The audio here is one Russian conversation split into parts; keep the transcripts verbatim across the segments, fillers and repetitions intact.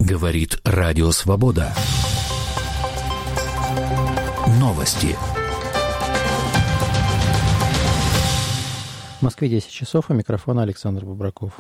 Говорит Радио Свобода. Новости. В Москве десять часов, у микрофона Александр Бубраков.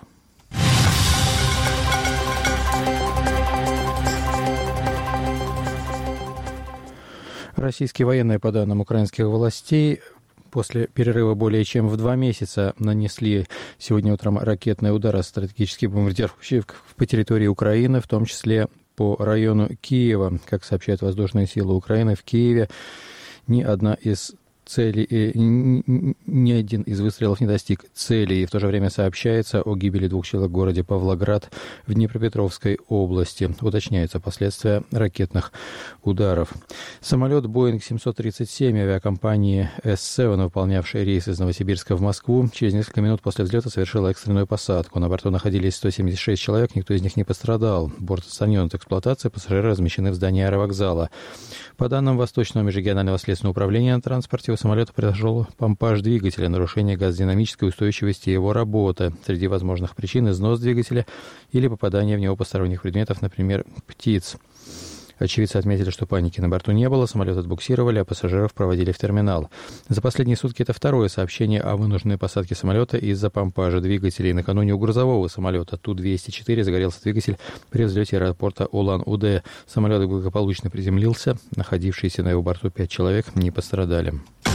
Российские военные, по данным украинских властей, после перерыва более чем в два месяца нанесли сегодня утром ракетные удары стратегических бомбардировщиков по территории Украины, в том числе по району Киева. Как сообщают воздушные силы Украины, в Киеве ни одна из целей, ни один из выстрелов не достиг цели. И в то же время сообщается о гибели двух человек в городе Павлоград в Днепропетровской области. Уточняются последствия ракетных ударов. Самолет Боинг семьсот тридцать семь авиакомпании эс семь, выполнявший рейс из Новосибирска в Москву, через несколько минут после взлета совершил экстренную посадку. На борту находились сто семьдесят шесть человек, никто из них не пострадал. Борт отстранен от эксплуатации, пассажиры размещены в здании аэровокзала. По данным Восточного межрегионального следственного управления на транспорте, у самолета произошел помпаж двигателя, нарушение газодинамической устойчивости его работы. Среди возможных причин износ двигателя или попадание в него посторонних предметов, например, птиц. Очевидцы отметили, что паники на борту не было, самолет отбуксировали, а пассажиров проводили в терминал. За последние сутки это второе сообщение о вынужденной посадке самолета из-за помпажа двигателей. Накануне у грузового самолета Ту двести четыре загорелся двигатель при взлете аэропорта Улан-Удэ. Самолет благополучно приземлился, находившиеся на его борту пять человек не пострадали.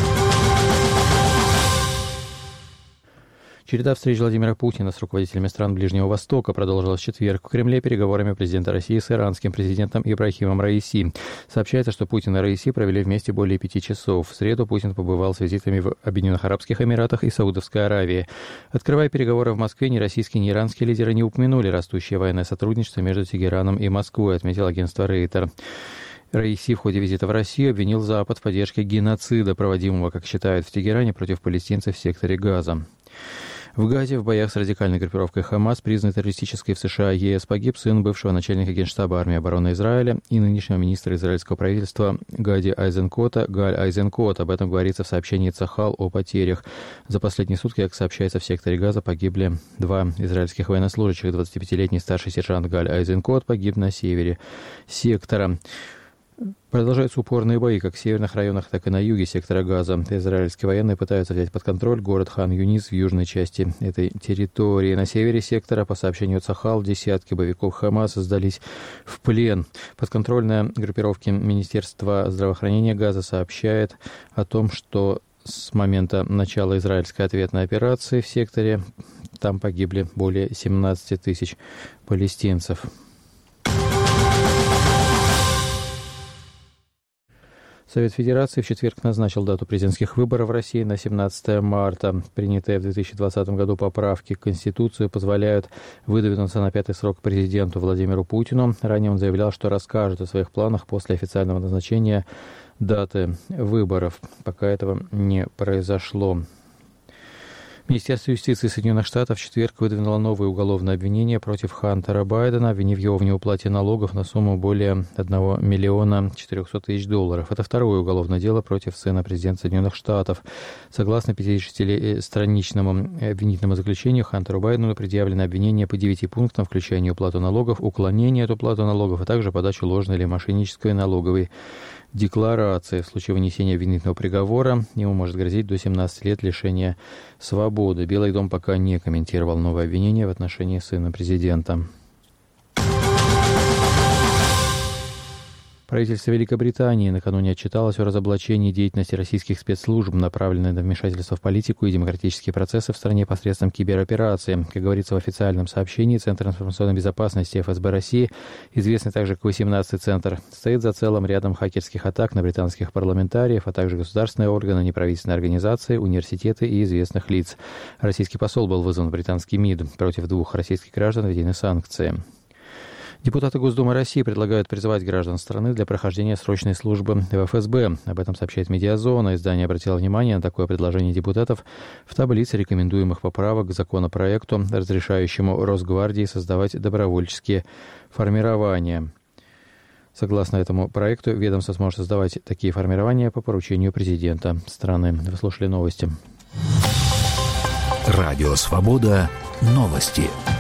Череда встреч Владимира Путина с руководителями стран Ближнего Востока продолжилась в четверг в Кремле переговорами президента России с иранским президентом Ибрахимом Раиси. Сообщается, что Путин и Раиси провели вместе более пяти часов. В среду Путин побывал с визитами в Объединенных Арабских Эмиратах и Саудовской Аравии. Открывая переговоры в Москве, ни российские, ни иранские лидеры не упомянули растущее военное сотрудничество между Тегераном и Москвой, отметил агентство Рейтер. Раиси в ходе визита в Россию обвинил Запад в поддержке геноцида, проводимого, как считают, в Тегеране против палестинцев в секторе Газа. В Газе в боях с радикальной группировкой Хамас, признанной террористической в США, ЕС, погиб сын бывшего начальника Генштаба армии обороны Израиля и нынешнего министра израильского правительства Гади Айзенкота Галь Айзенкот. Об этом говорится в сообщении Цахал о потерях. За последние сутки, как сообщается, в секторе Газа погибли два израильских военнослужащих. двадцатипятилетний старший сержант Галь Айзенкот погиб на севере сектора. Продолжаются упорные бои как в северных районах, так и на юге сектора Газа. Израильские военные пытаются взять под контроль город Хан-Юнис в южной части этой территории. На севере сектора, по сообщению Цахал, десятки боевиков Хамаса сдались в плен. Подконтрольная группировке Министерства здравоохранения Газа сообщает о том, что с момента начала израильской ответной операции в секторе там погибли более семнадцать тысяч палестинцев. Совет Федерации в четверг назначил дату президентских выборов в России на семнадцатое марта. Принятые в две тысячи двадцатом году поправки к Конституции позволяют выдвинуться на пятый срок президенту Владимиру Путину. Ранее он заявлял, что расскажет о своих планах после официального назначения даты выборов. Пока этого не произошло. Министерство юстиции Соединенных Штатов в четверг выдвинуло новое уголовное обвинение против Хантера Байдена, обвинив его в неуплате налогов на сумму более одного миллиона четырехсот тысяч долларов. Это второе уголовное дело против сына президента Соединенных Штатов. Согласно пятидесятистраничному обвинительному заключению, Хантеру Байдену предъявлено обвинение по девяти пунктам, включая неуплату налогов, уклонение от уплаты налогов, а также подачу ложной или мошеннической налоговой декларации. В случае вынесения обвинительного приговора ему может грозить до семнадцати лет лишения свободы. Белый дом пока не комментировал новое обвинение в отношении сына президента. Правительство Великобритании накануне отчиталось о разоблачении деятельности российских спецслужб, направленной на вмешательство в политику и демократические процессы в стране посредством кибероперации. Как говорится в официальном сообщении, Центр информационной безопасности эф эс бэ России, известный также как восемнадцатый Центр, стоит за целым рядом хакерских атак на британских парламентариев, а также государственные органы, неправительственные организации, университеты и известных лиц. Российский посол был вызван в британский МИД. Против двух российских граждан введены санкции. Депутаты Госдумы России предлагают призывать граждан страны для прохождения срочной службы в эф эс бэ. Об этом сообщает «Медиазона». Издание обратило внимание на такое предложение депутатов в таблице рекомендуемых поправок к законопроекту, разрешающему Росгвардии создавать добровольческие формирования. Согласно этому проекту, ведомство сможет создавать такие формирования по поручению президента страны. Вы слушали новости. Радио «Свобода». Новости.